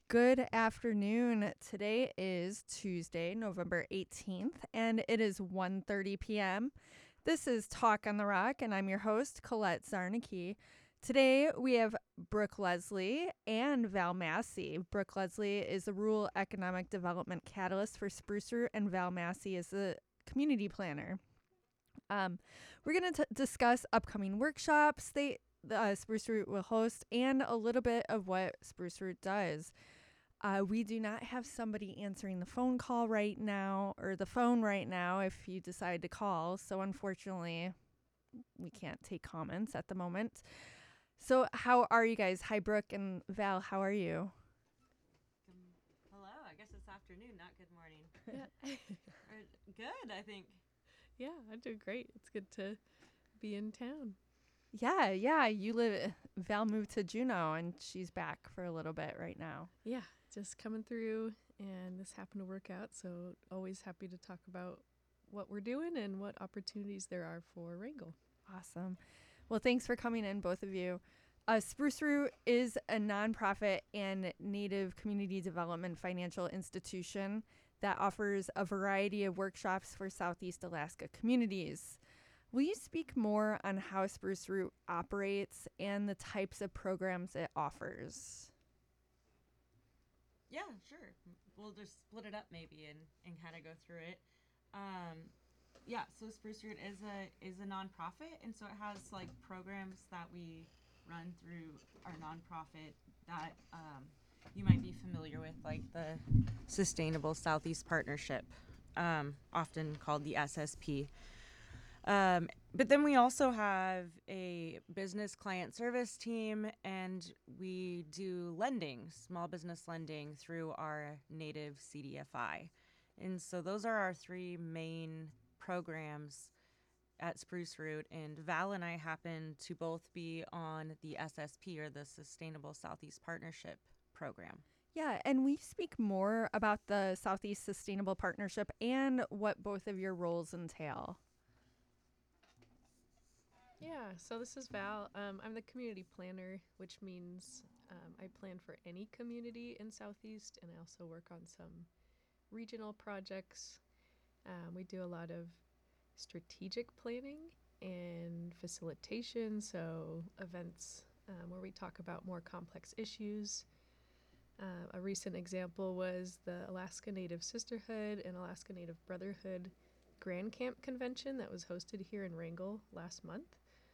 Good afternoon. Today is Tuesday, November 18th, and it is 1:30 p.m. This is Talk on the Rock, and I'm your host, Colette Zarnicki. Today, we have Brooke Leslie and Val Massey. Brooke Leslie is the Rural Economic Development Catalyst for Spruce Root, and Val Massey is the Community Planner. We're going to discuss upcoming workshops Spruce Root will host and a little bit of what Spruce Root does. We do not have somebody answering the phone call right now, or the phone right now if you decide to call. So unfortunately, we can't take comments at the moment. So how are you guys? Hi, Brooke and Val. How are you? Hello. I guess it's afternoon, not good morning. Yeah. Good, I think. Yeah, I'm doing great. It's good to be in town. Yeah. Val moved to Juneau, and she's back for a little bit right now. Yeah, just coming through, and this happened to work out. So always happy to talk about what we're doing and what opportunities there are for Wrangell. Awesome. Well, thanks for coming in, both of you. Spruce Root is a nonprofit and Native community development financial institution that offers a variety of workshops for Southeast Alaska communities. Will you speak more on how Spruce Root operates and the types of programs it offers? Yeah, sure. We'll just split it up maybe and kind of go through it. So Spruce Root is a nonprofit, and so it has like programs that we run through our nonprofit that you might be familiar with, like the Sustainable Southeast Partnership, often called the SSP. But then we also have a business client service team, and we do lending, small business lending, through our native CDFI. And so those are our three main programs at Spruce Root. And Val and I happen to both be on the SSP, or the Sustainable Southeast Partnership program. Yeah, and we speak more about the Southeast Sustainable Partnership and what both of your roles entail. Yeah, so this is Val. I'm the community planner, which means I plan for any community in Southeast, and I also work on some regional projects. We do a lot of strategic planning and facilitation, so events where we talk about more complex issues. A recent example was the Alaska Native Sisterhood and Alaska Native Brotherhood Grand Camp Convention that was hosted here in Wrangell last month.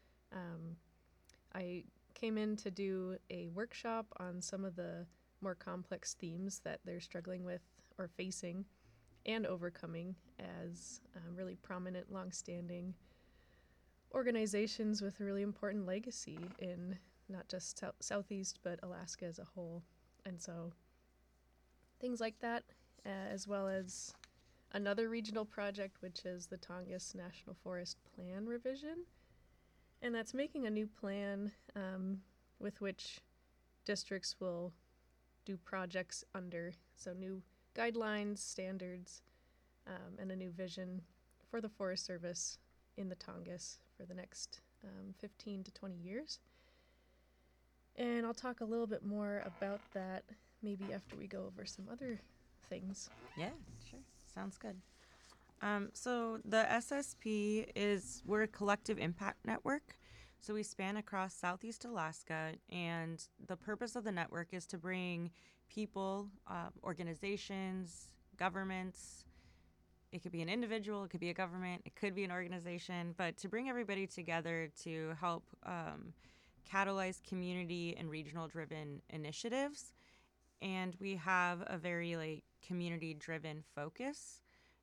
I came in to do a workshop on some of the more complex themes that they're struggling with or facing and overcoming as really prominent, long-standing organizations with a really important legacy in not just Southeast, but Alaska as a whole. And so things like that, as well as another regional project, which is the Tongass National Forest Plan revision. And that's making a new plan with which districts will do projects under. So new guidelines, standards, and a new vision for the Forest Service in the Tongass for the next 15 to 20 years. And I'll talk a little bit more about that maybe after we go over some other things. Yeah, sure. Sounds good. So the SSP we're a collective impact network. So we span across Southeast Alaska, and the purpose of the network is to bring people, organizations, governments. It could be an individual, it could be a government, it could be an organization, but to bring everybody together to help catalyze community and regional-driven initiatives. And we have a very community-driven focus.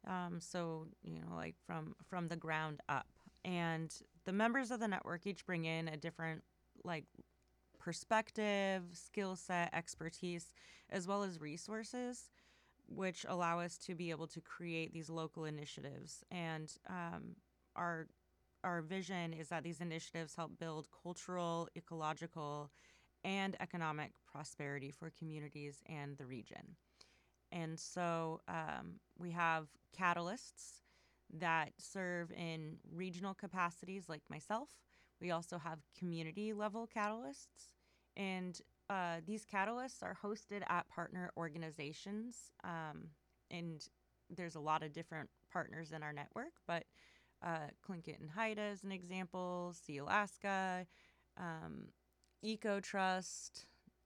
From the ground up. And the members of the network each bring in a different perspective, skill set, expertise, as well as resources, which allow us to be able to create these local initiatives. And our vision is that these initiatives help build cultural, ecological, and economic prosperity for communities and the region. And so we have catalysts that serve in regional capacities like myself. We also have community level catalysts. And these catalysts are hosted at partner organizations, and there's a lot of different partners in our network, but Tlingit and Haida is an example, Sea Alaska, Eco Trust,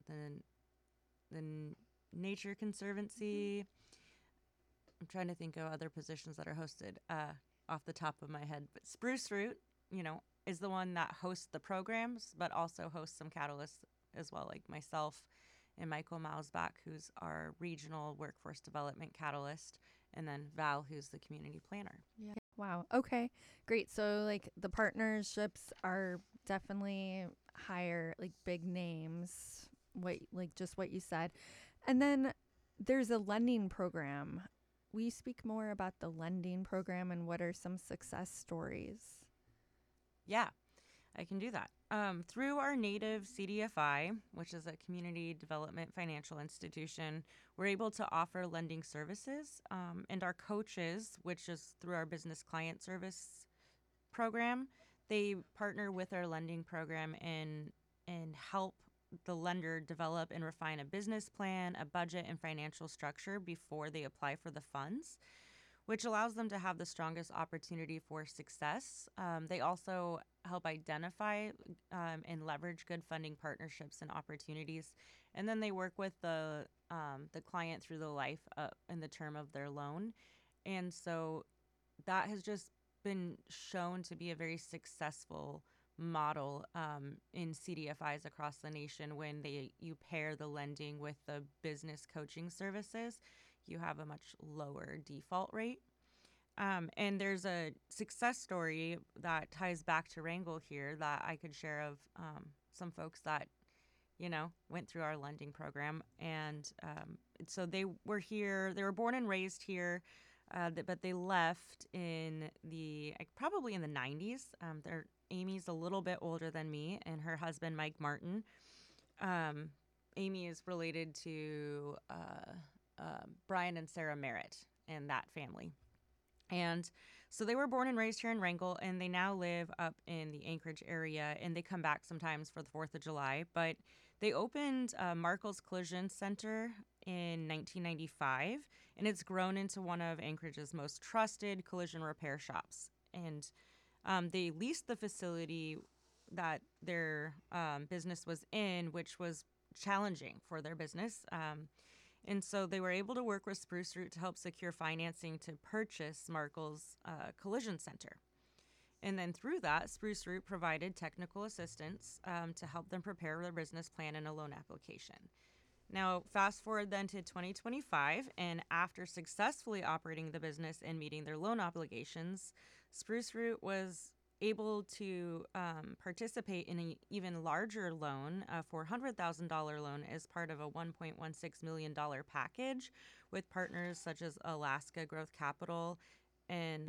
the Nature Conservancy. I'm trying to think of other positions that are hosted off the top of my head. But Spruce Root, is the one that hosts the programs, but also hosts some catalysts as well, like myself and Michael Mausbach, who's our regional workforce development catalyst, and then Val, who's the community planner. Yeah. Wow. Okay. Great. So like the partnerships are definitely higher, like big names, just what you said. And then there's a lending program. Will you speak more about the lending program and what are some success stories? Yeah, I can do that. Through our native CDFI, which is a community development financial institution, we're able to offer lending services. And our coaches, which is through our business client service program, they partner with our lending program and help the lender develop and refine a business plan, a budget, and financial structure before they apply for the funds, which allows them to have the strongest opportunity for success. They also help identify and leverage good funding partnerships and opportunities. And then they work with the client through the life and the term of their loan. And so that has just been shown to be a very successful model in CDFIs across the nation. When you pair the lending with the business coaching services, you have a much lower default rate. And there's a success story that ties back to Wrangell here that I could share of some folks that, went through our lending program. And so they were here, they were born and raised here, but they left probably in the 90s. Amy's a little bit older than me, and her husband, Mike Martin. Amy is related to Brian and Sarah Merritt and that family. And so they were born and raised here in Wrangell, and they now live up in the Anchorage area, and they come back sometimes for the 4th of July. But they opened Markle's Collision Center in 1995, and it's grown into one of Anchorage's most trusted collision repair shops. And they leased the facility that their business was in, which was challenging for their business. And so they were able to work with Spruce Root to help secure financing to purchase Markle's Collision Center. And then through that, Spruce Root provided technical assistance to help them prepare their business plan and a loan application. Now, fast forward then to 2025, and after successfully operating the business and meeting their loan obligations, Spruce Root was able to participate in an even larger loan, a $400,000 loan, as part of a $1.16 million package with partners such as Alaska Growth Capital and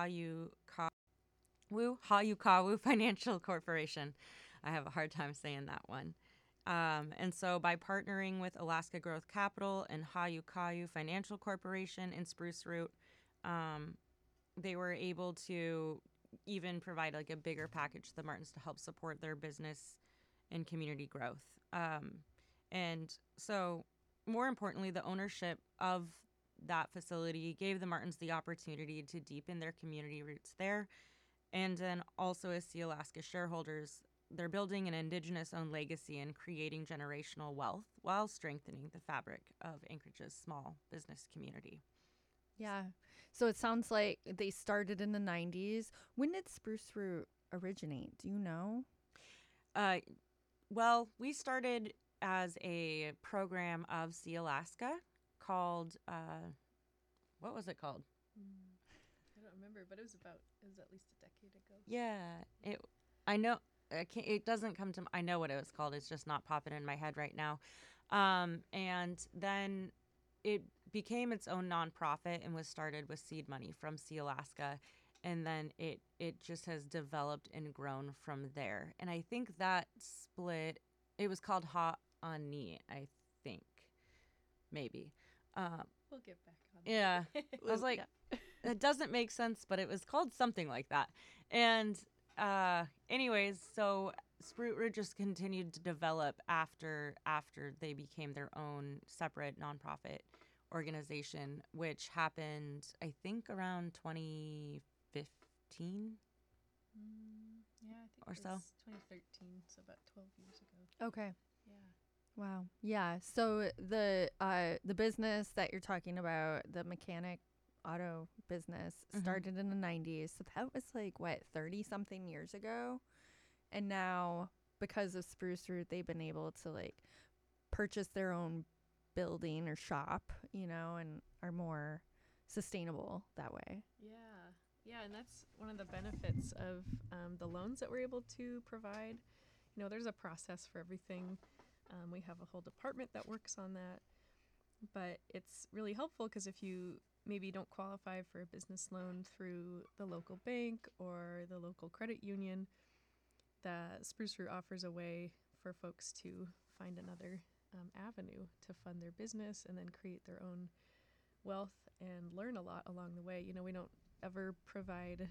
Hayukawu Financial Corporation. I have a hard time saying that one. And so by partnering with Alaska Growth Capital and Hayukawu Financial Corporation and Spruce Root, they were able to even provide like a bigger package to the Martins to help support their business and community growth. And so more importantly, the ownership of that facility gave the Martins the opportunity to deepen their community roots there. And then also as Sea Alaska shareholders, they're building an Indigenous-owned legacy and creating generational wealth while strengthening the fabric of Anchorage's small business community. Yeah. So it sounds like they started in the 90s. When did Spruce Root originate? Do you know? Well, we started as a program of Sea Alaska called, what was it called? I don't remember, but it was at least a decade ago. Yeah. I know. It doesn't come to. I know what it was called. It's just not popping in my head right now. And then it became its own nonprofit and was started with seed money from Sea Alaska, and then it just has developed and grown from there. And I think that split. It was called Ha'ani, I think, maybe. We'll get back on that. Yeah, I was like, it doesn't make sense, but it was called something like that. And anyways, so Sprout Root just continued to develop after they became their own separate nonprofit organization, which happened, I think, around 2015 Yeah, I think or it so. was 2013, so about 12 years ago. Okay. Yeah. Wow. Yeah. So the business that you're talking about, the mechanic auto business, Mhm. started in the 90s. So that was like what, 30 something years ago. And now because of Spruce Root, they've been able to like purchase their own building or shop, and are more sustainable that way. Yeah. Yeah, and that's one of the benefits of the loans that we're able to provide. There's a process for everything. We have a whole department that works on that. But it's really helpful because if you maybe don't qualify for a business loan through the local bank or the local credit union, the Spruce Root offers a way for folks to find another avenue to fund their business and then create their own wealth and learn a lot along the way. We don't ever provide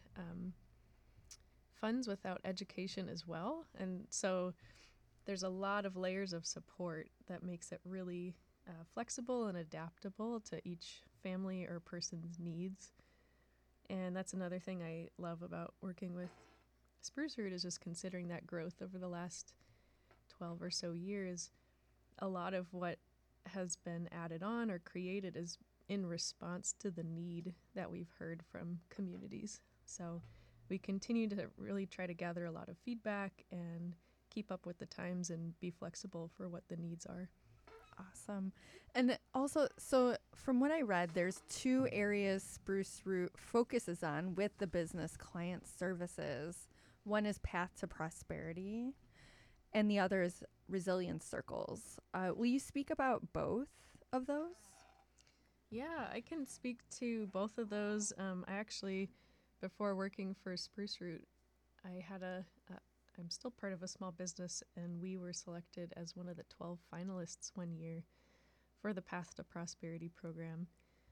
funds without education as well. And so there's a lot of layers of support that makes it really flexible and adaptable to each family or person's needs. And that's another thing I love about working with Spruce Root is just considering that growth over the last 12 or so years. A lot of what has been added on or created is in response to the need that we've heard from communities. So we continue to really try to gather a lot of feedback and keep up with the times and be flexible for what the needs are. Awesome. And also, so from what I read, there's 2 areas Spruce Root focuses on with the business client services. One is Path to Prosperity, and the other is Resilience Circles. Will you speak about both of those? Yeah, I can speak to both of those. I actually, before working for Spruce Root, I had I'm still part of a small business, and we were selected as one of the 12 finalists one year for the Path to Prosperity program.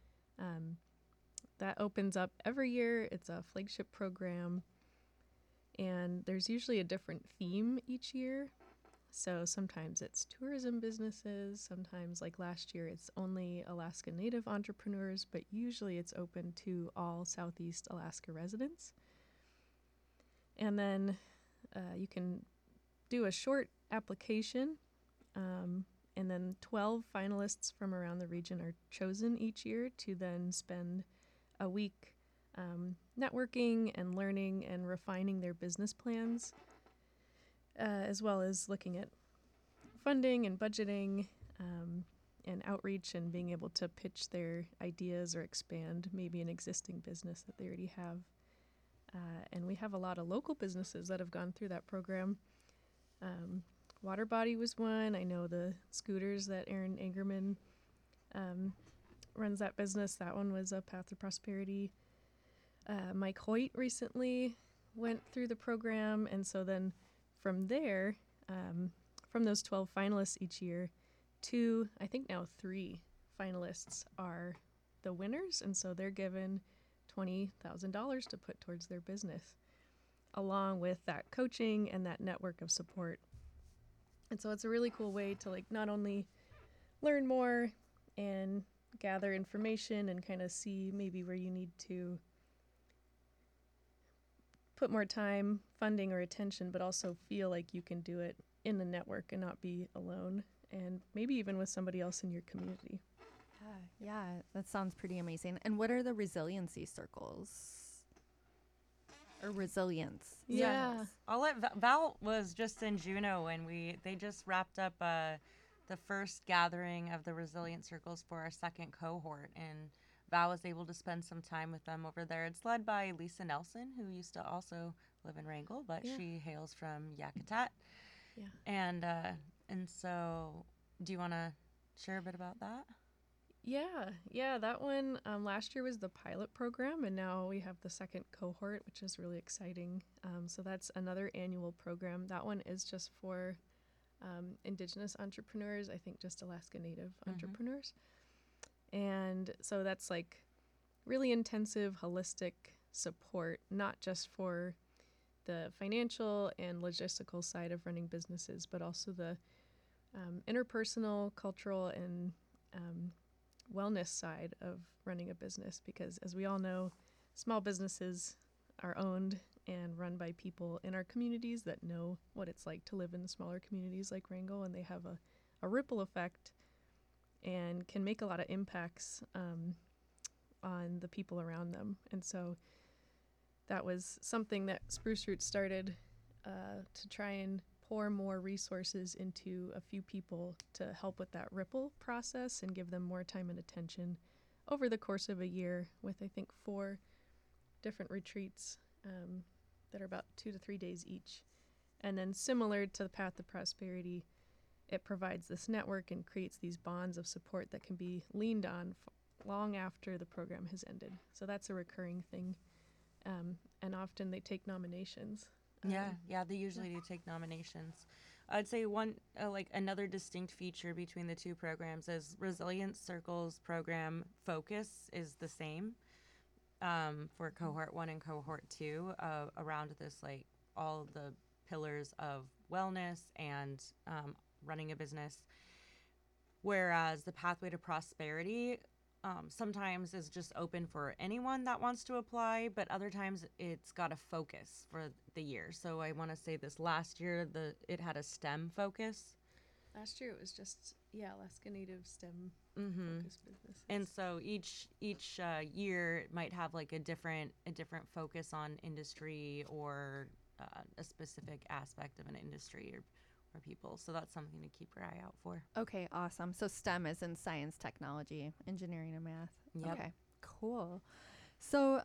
That opens up every year. It's a flagship program, and there's usually a different theme each year. So sometimes it's tourism businesses, sometimes like last year it's only Alaska Native entrepreneurs, but usually it's open to all Southeast Alaska residents. And then you can do a short application, and then 12 finalists from around the region are chosen each year to then spend a week networking and learning and refining their business plans, as well as looking at funding and budgeting and outreach and being able to pitch their ideas or expand maybe an existing business that they already have. And we have a lot of local businesses that have gone through that program. Water Body was one. I know the scooters that Aaron Angerman runs that business. That one was a Path to Prosperity. Mike Hoyt recently went through the program. And so then from there, from those 12 finalists each year, 2, I think now 3 finalists are the winners. And so they're given $20,000 to put towards their business, along with that coaching and that network of support. And so it's a really cool way to like not only learn more and gather information and kind of see maybe where you need to put more time, funding, or attention, but also feel like you can do it in the network and not be alone, and maybe even with somebody else in your community. Yeah, that sounds pretty amazing. And what are the resiliency circles? Or resilience? Yeah. circles? I'll let Val was just in Juneau when they just wrapped up the first gathering of the Resilient Circles for our second cohort, and Val was able to spend some time with them over there. It's led by Lisa Nelson, who used to also live in Wrangell, but Yeah. she hails from Yakutat. Yeah. And so, do you want to share a bit about that? Yeah, that one last year was the pilot program, and now we have the second cohort, which is really exciting. So that's another annual program. That one is just for Indigenous entrepreneurs, I think just Alaska Native entrepreneurs. And so that's like really intensive, holistic support, not just for the financial and logistical side of running businesses, but also the interpersonal, cultural, and wellness side of running a business. Because as we all know, small businesses are owned and run by people in our communities that know what it's like to live in smaller communities like Wrangell, and they have a ripple effect and can make a lot of impacts on the people around them. And so that was something that Spruce Root started to try and pour more resources into a few people to help with that ripple process and give them more time and attention over the course of a year, with I think 4 different retreats that are about 2 to 3 days each. And then similar to the Path to Prosperity, it provides this network and creates these bonds of support that can be leaned on long after the program has ended. So that's a recurring thing. And often they take nominations. They usually do take nominations. I'd say another distinct feature between the two programs is Resilience Circle's program focus is the same for cohort 1 and cohort 2 around this, like, all the pillars of wellness and running a business. Whereas the Pathway to Prosperity sometimes is just open for anyone that wants to apply, but other times it's got a focus for the year. So I want to say this last year, it had a STEM focus. Last year it was just, Alaska Native STEM focused businesses. And so each year it might have like a different focus on industry or a specific aspect of an industry or people. So that's something to keep your eye out for. Okay, awesome. So STEM is in science, technology, engineering, and math. Yep. Okay, cool. So,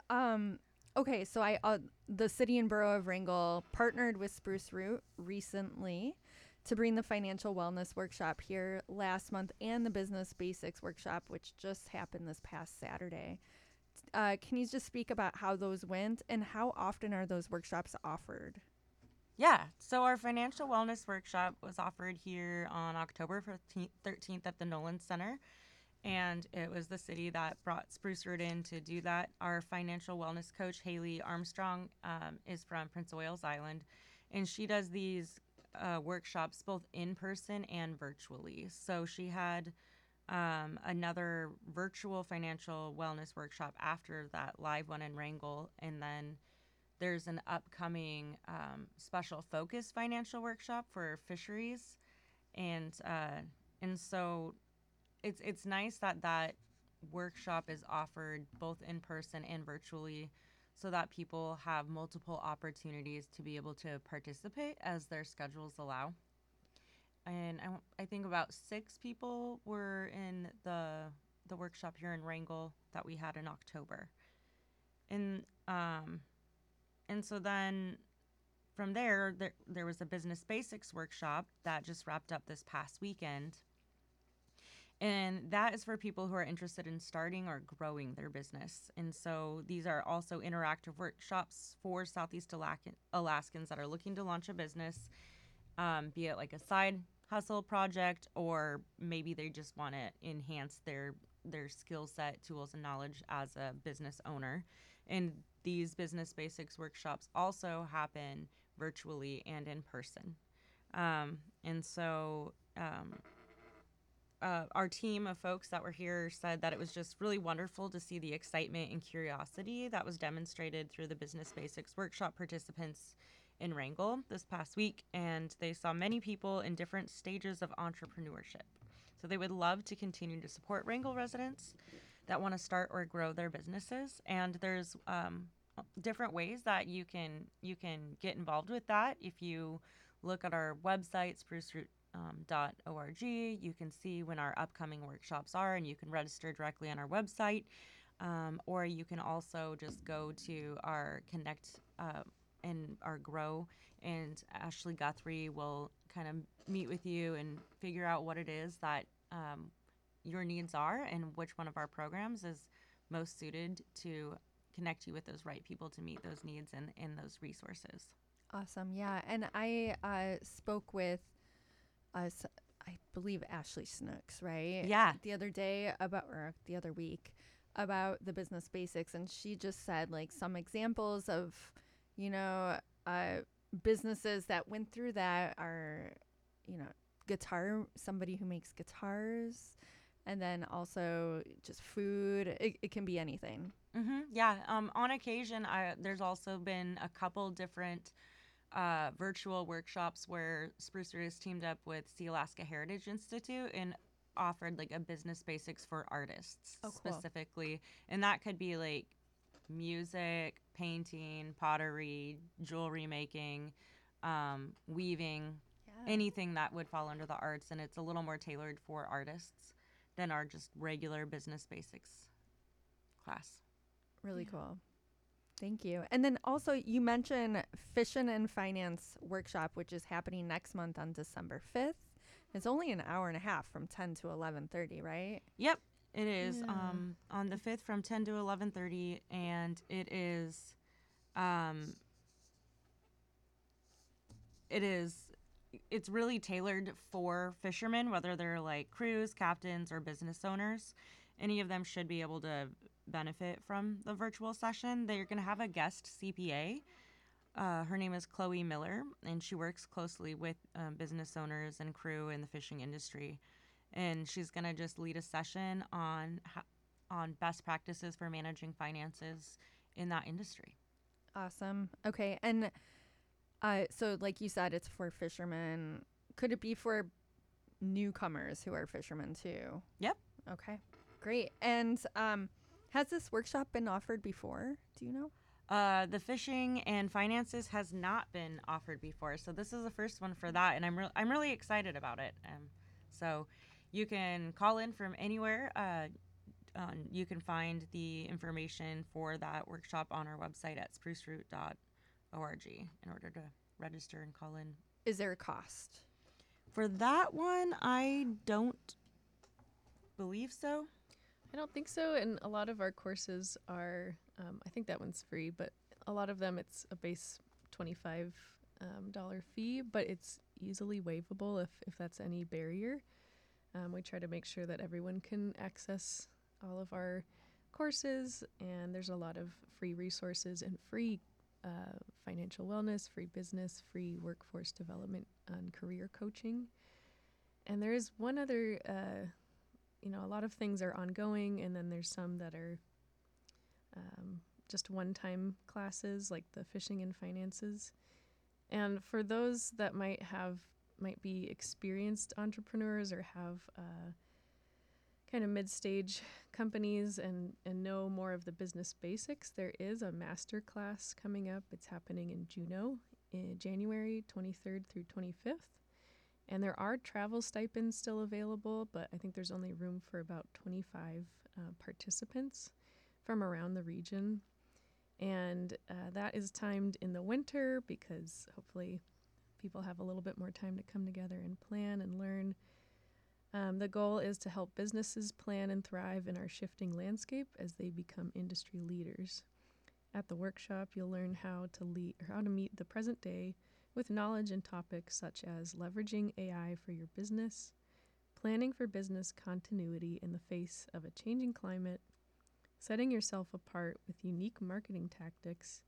the city and borough of Wrangell partnered with Spruce Root recently to bring the financial wellness workshop here last month and the business basics workshop, which just happened this past Saturday. Can you just speak about how those went and how often are those workshops offered? Yeah, so our financial wellness workshop was offered here on October 13th at the Nolan Center, and it was the city that brought Spruce Root in to do that. Our financial wellness coach, Haley Armstrong, is from Prince of Wales Island, and she does these workshops both in person and virtually. So she had another virtual financial wellness workshop after that live one in Wrangell, and then there's an upcoming special focus financial workshop for fisheries, and so it's nice that workshop is offered both in person and virtually, so that people have multiple opportunities to be able to participate as their schedules allow. And I think about 6 people were in the workshop here in Wrangell that we had in October, and so then from there was a business basics workshop that just wrapped up this past weekend. And that is for people who are interested in starting or growing their business. And so these are also interactive workshops for Southeast Alaskans that are looking to launch a business, be it like a side hustle project, or maybe they just want to enhance their skill set, tools, and knowledge as a business owner. And these business basics workshops also happen virtually and in person. And so our team of folks that were here said that it was just really wonderful to see the excitement and curiosity that was demonstrated through the business basics workshop participants in Wrangell this past week. And they saw many people in different stages of entrepreneurship. So they would love to continue to support Wrangell residents that want to start or grow their businesses. And there's different ways that you can get involved with that. If you look at our website, spruceroot.org, you can see when our upcoming workshops are, and you can register directly on our website. Or you can also just go to our Connect and our Grow, and Ashley Guthrie will kind of meet with you and figure out what it is that your needs are and which one of our programs is most suited to connect you with those right people to meet those needs and those resources. Awesome. Yeah. And I spoke with, I believe, Ashley Snooks, right? Yeah. The other week about the business basics. And she just said, like, some examples of, businesses that went through that are, somebody who makes guitars, and then also just food. It can be anything. Yeah. On occasion, there's also been a couple different virtual workshops where Spruce Root has teamed up with Sealaska Heritage Institute and offered like a business basics for artists specifically. And that could be like music, painting, pottery, jewelry making, weaving, anything that would fall under the arts. And it's a little more tailored for artists than our just regular business basics class. Really cool. Thank you. And then also you mentioned Fission and Finance Workshop, which is happening next month on December 5th. It's only an hour and a half from 10 to 11:30, right? Yep, it is on the 5th from 10 to 11:30, and it's really tailored for fishermen, whether they're like crews, captains, or business owners. Any of them should be able to benefit from the virtual session. They're going to have a guest CPA. Her name is Chloe Miller, and she works closely with business owners and crew in the fishing industry. And she's going to just lead a session on best practices for managing finances in that industry. Awesome. Okay. And so like you said, it's for fishermen. Could it be for newcomers who are fishermen too? Yep. Okay. Great. And has this workshop been offered before? Do you know? The fishing and finances has not been offered before, so this is the first one for that, and I'm really excited about it. So you can call in from anywhere. You can find the information for that workshop on our website at spruceroot.org in order to register and call in. Is there a cost? For that one, I don't believe so. I don't think so. And a lot of our courses are, I think that one's free, but a lot of them it's a base $25 fee, but it's easily waivable if that's any barrier. We try to make sure that everyone can access all of our courses, and there's a lot of free resources and free financial wellness, free business, free workforce development, and career coaching. And there is one other a lot of things are ongoing, and then there's some that are just one-time classes, like the fishing and finances. And for those that might be experienced entrepreneurs or have kind of mid-stage companies and know more of the business basics, there is a master class coming up. It's happening in Juneau in January 23rd through 25th. And there are travel stipends still available, but I think there's only room for about 25 participants from around the region. And that is timed in the winter because hopefully people have a little bit more time to come together and plan and learn. The goal is to help businesses plan and thrive in our shifting landscape as they become industry leaders. At the workshop, you'll learn how to meet the present day with knowledge in topics such as leveraging AI for your business, planning for business continuity in the face of a changing climate, setting yourself apart with unique marketing tactics,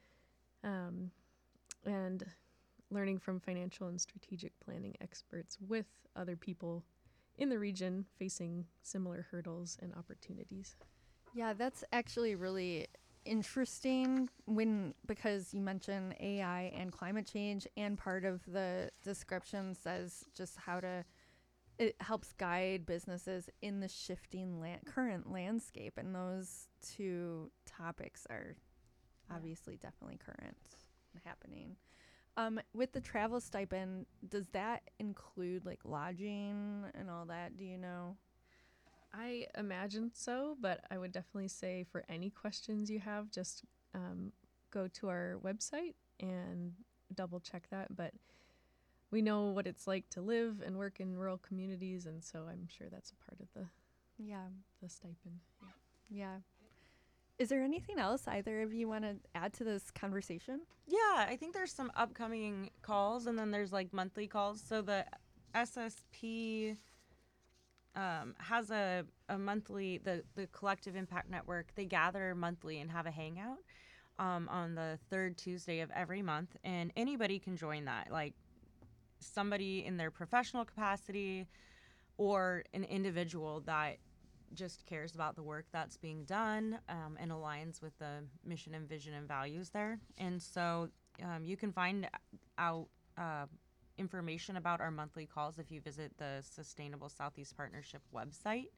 and learning from financial and strategic planning experts with other people in the region facing similar hurdles and opportunities. Yeah, that's actually really interesting because you mentioned AI and climate change, and part of the description says just it helps guide businesses in the shifting current landscape, and those two topics are obviously definitely current and happening. With the travel stipend, does that include like lodging and all that? Do you know? I imagine so, but I would definitely say for any questions you have, just go to our website and double check that. But we know what it's like to live and work in rural communities, and so I'm sure that's a part of the stipend. Yeah. Is there anything else either of you want to add to this conversation? Yeah, I think there's some upcoming calls, and then there's like monthly calls. So the SSP has a monthly, the Collective Impact Network, they gather monthly and have a hangout. on the third Tuesday of every month, and anybody can join that. Like somebody in their professional capacity or an individual that just cares about the work that's being done and aligns with the mission and vision and values there. And so you can find out information about our monthly calls if you visit the Sustainable Southeast Partnership website.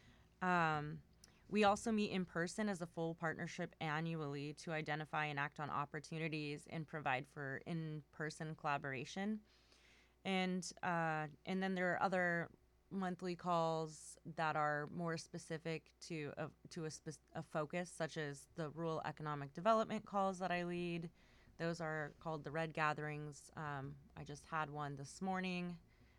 We also meet in person as a full partnership annually to identify and act on opportunities and provide for in-person collaboration. And then there are other monthly calls that are more specific to a focus, such as the rural economic development calls that I lead. Those are called the Red Gatherings. I just had one this morning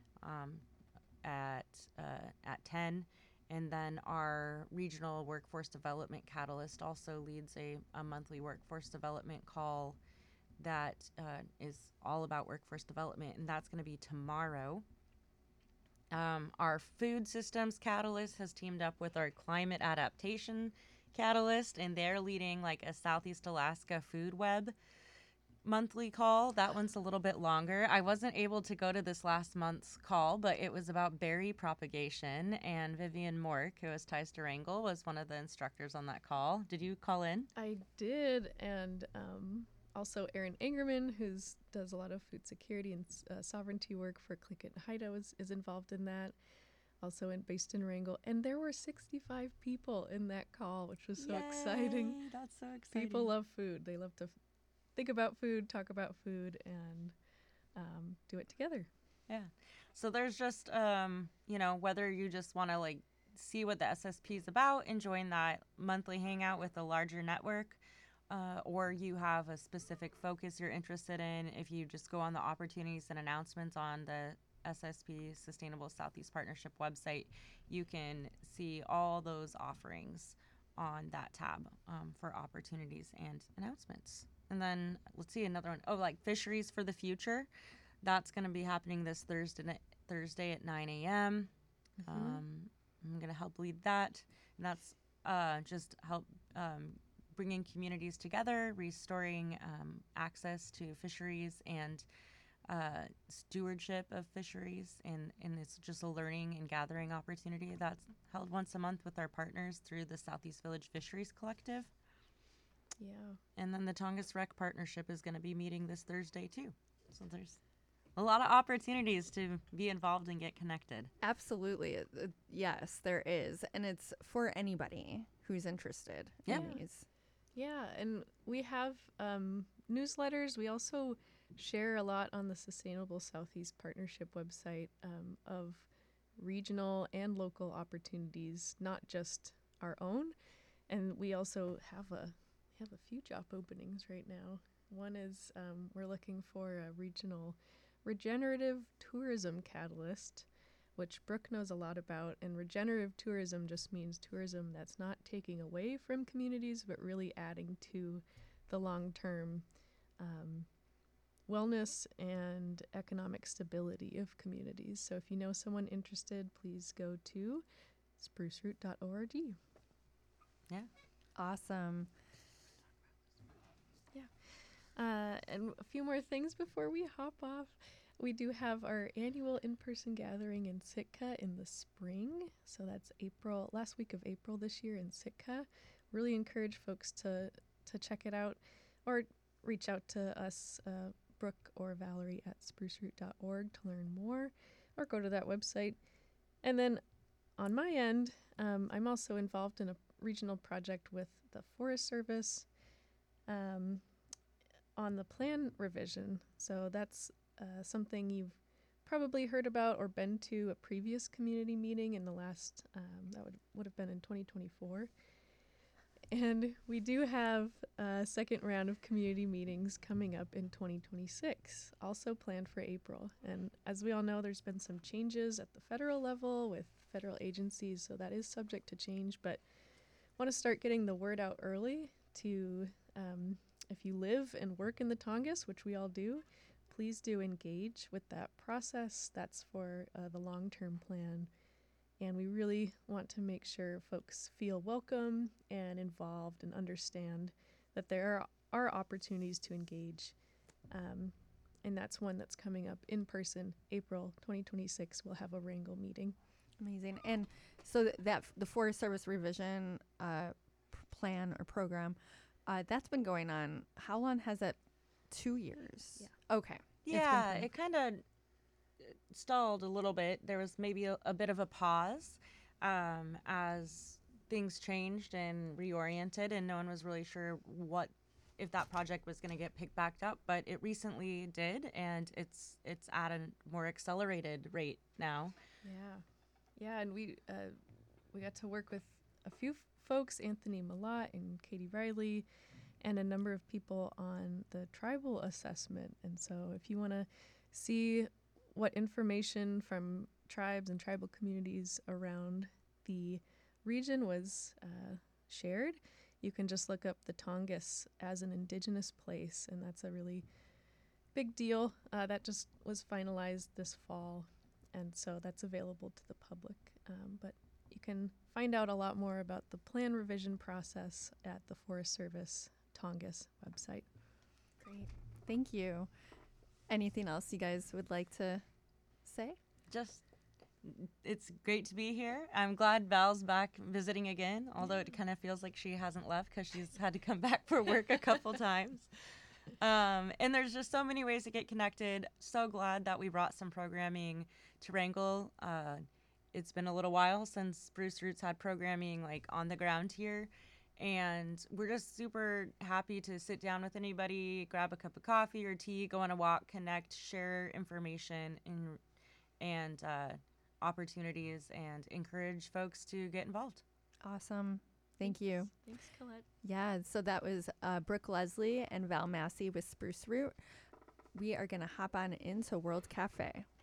at 10. And then our regional workforce development catalyst also leads a monthly workforce development call that is all about workforce development, and that's going to be tomorrow. Our food systems catalyst has teamed up with our climate adaptation catalyst, and they're leading like a Southeast Alaska food web monthly call. That one's a little bit longer. I wasn't able to go to this last month's call, but it was about berry propagation, and Vivian Mork, who is Ties to Wrangell, was one of the instructors on that call. Did you call in? I did, and also Erin Ingerman, who does a lot of food security and sovereignty work for Click It Haida, is involved in that. Also based in Wrangell, and there were 65 people in that call, which was so exciting. That's so exciting. People love food. They love to think about food, talk about food, and do it together. Yeah. So there's just, whether you just want to like see what the SSP is about and join that monthly hangout with a larger network, or you have a specific focus you're interested in, if you just go on the opportunities and announcements on the SSP Sustainable Southeast Partnership website, you can see all those offerings on that tab for opportunities and announcements. And then let's see another one. Oh, like Fisheries for the Future. That's going to be happening this Thursday at 9 a.m. I'm going to help lead that. And that's just help bringing communities together, restoring access to fisheries and stewardship of fisheries. And it's just a learning and gathering opportunity that's held once a month with our partners through the Southeast Village Fisheries Collective. Yeah. And then the Tongass Rec Partnership is going to be meeting this Thursday, too. So there's a lot of opportunities to be involved and get connected. Absolutely. Yes, there is. And it's for anybody who's interested in these. Yeah, and we have newsletters. We also share a lot on the Sustainable Southeast Partnership website of regional and local opportunities, not just our own. And we also have a few job openings right now. One is we're looking for a regional regenerative tourism catalyst, which Brooke knows a lot about. And regenerative tourism just means tourism that's not taking away from communities, but really adding to the long-term wellness and economic stability of communities. So if you know someone interested, please go to spruceroot.org. Yeah. Awesome. And a few more things before we hop off. We do have our annual in-person gathering in Sitka in the spring. So that's last week of April this year in Sitka. Really encourage folks to check it out or reach out to us, Brooke or Valerie at spruceroot.org to learn more, or go to that website. And then on my end, I'm also involved in a regional project with the Forest Service on the plan revision. So that's something you've probably heard about or been to a previous community meeting in the last, that would have been in 2024. And we do have a second round of community meetings coming up in 2026, also planned for April. And as we all know, there's been some changes at the federal level with federal agencies, so that is subject to change. But want to start getting the word out early to, if you live and work in the Tongass, which we all do, please do engage with that process. That's for the long-term plan. And we really want to make sure folks feel welcome and involved and understand that there are are opportunities to engage. And that's one that's coming up in person. April 2026, we'll have a Wrangell meeting. Amazing. And so the Forest Service revision plan or program, that's been going on. How long has it? 2 years. Yeah. Okay. Yeah, it kind of stalled a little bit. There was maybe a bit of a pause as things changed and reoriented, and no one was really sure if that project was going to get picked back up. But it recently did, and it's at a more accelerated rate now. Yeah, and we got to work with a few folks, Anthony Malott and Katie Riley, and a number of people on the tribal assessment. And so if you want to see what information from tribes and tribal communities around the region was shared, you can just look up the Tongass as an indigenous place, and that's a really big deal. That just was finalized this fall, and so that's available to the public. But you can find out a lot more about the plan revision process at the Forest Service Tongass website. Great. Thank you. Anything else you guys would like to say? Just, it's great to be here. I'm glad Val's back visiting again, although it kind of feels like she hasn't left because she's had to come back for work a couple times. And there's just so many ways to get connected. So glad that we brought some programming to Wrangell. It's been a little while since Spruce Roots had programming like on the ground here. And we're just super happy to sit down with anybody, grab a cup of coffee or tea, go on a walk, connect, share information and opportunities, and encourage folks to get involved. Awesome. Thank you. Thanks, Colette. Yeah, so that was Brooke Leslie and Val Massey with Spruce Root. We are going to hop on into World Cafe.